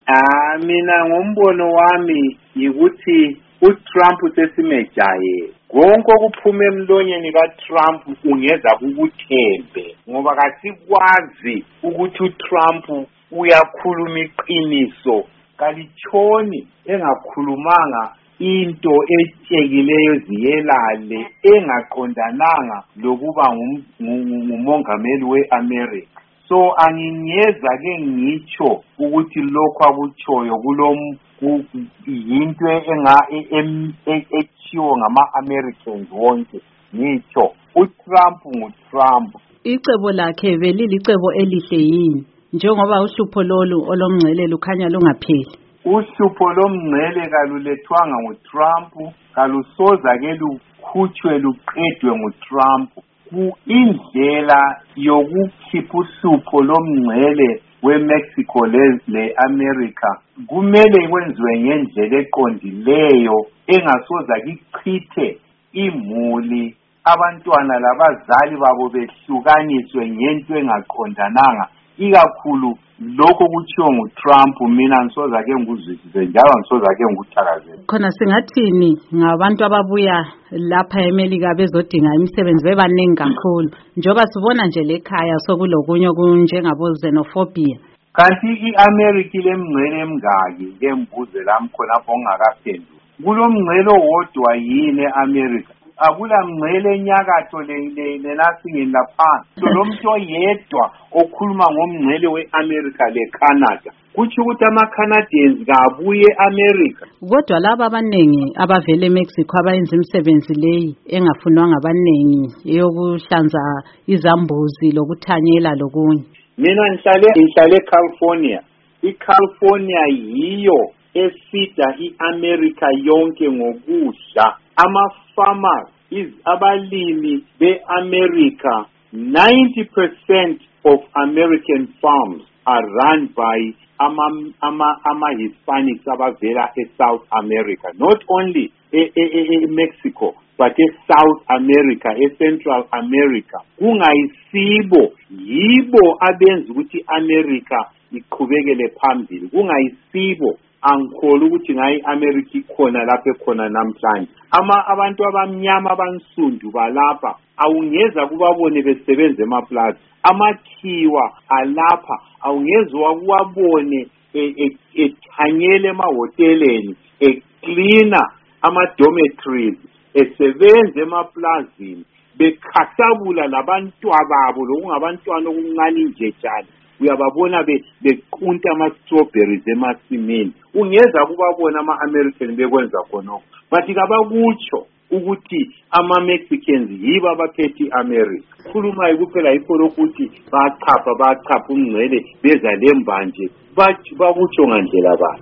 Mina ngombono wami yikuthi uTrump sesimejaye. Konke okuphume emlonyeni kaTrump ungeza kukuthembe ngoba kasikwazi ukuthi uTrump uyakhuluma iqiniso kalitshoni engakhulumanga into etshekileyo ziyelale engaqondananga lokuba ngumongameli weAmerica. So angingeza ke ngitsho ukuthi lokho akutshoyo yinto ethiwo ngama-Americans wonke ngitsho uTrump nguTrump. Icebo lakhe belilicebo elihle yini njengoba uhlupho lolu olomngcele lukhanya lungapheli? Uhlupho lomngcele kalulethwanga nguTrump, kalusoza ke lukhutshwe luqedwe nguTrump. Indlela yokukhipha uhlupho lomngcele weMexico le-America kumele kwenziwe ngendlela eqondileyo engasoza kichithe imuli abantwana labazali babo behlukaniswe ngento engaqondananga, ikakhulu lokho kutshiwo nguTrump. Mina ngisoza ke ngikuzwisise njalo ngisoza ke ngikuthakazele. Khona singathini ngabantu ababuya lapha eMelika bezodinga imisebenzi bebaningi kakhulu njoba sibona nje lekhaya sokulokunye kunjengabo xenophobia? Kanti iAmerica lemngcele emngaki ke mbuze lami khonapho ngingakaphendula. Kulomngcele wodwa yini eAmerica? Akula mngcele enyakatho lenasingeni laphansi. Lo muntu oyedwa okhuluma ngomngcele weAmerica leCanada. Kuthi ukuthi ama-Canadians kabuye eAmerica. Kodwa laba abaningi abavele eMexico abayenza imisebenzi leyi engafunwa ngabanengi eyokuhlanza izambuzi lokuthanyela lokunye. Mina ngihlale eCalifornia. iCalifornia yiyo esida iAmerica yonke ngokudla. Ama-farmers, abalimi be-America, 90% of American farms are run by ama-Hispanics abavela eSouth America. Not only Mexico, but eSouth America, eCentral America. Kungayisibo, yibo abenza ukuthi iAmerica iqhubekele phambili. Kungayisibo, angikholwa ukuthi ngayi America ikhona lapha ekhona namhlanje. Abantu abamnyama abansundu balapha awungeza kubabone besebenza emaplaza. Amakhiwa alapha awungezwa kuwabone ethanyele emahoteleni, ecleaner ama-dormitories, esebenza emaplazini, bekhahlabula labantwababo lokungabantwana okuncane injetshana. Uyababona bequnta ama-strawberries emasimini. Ungeza kubabona ama-American bekwenza khonokho. Bathi kabakutsho ukuthi ama-Mexicans yibo abaphethe i-America. Khuluma kuphela yikho lokuthi bachapha umngcele beza lembanje bakutsho ngandlela bani.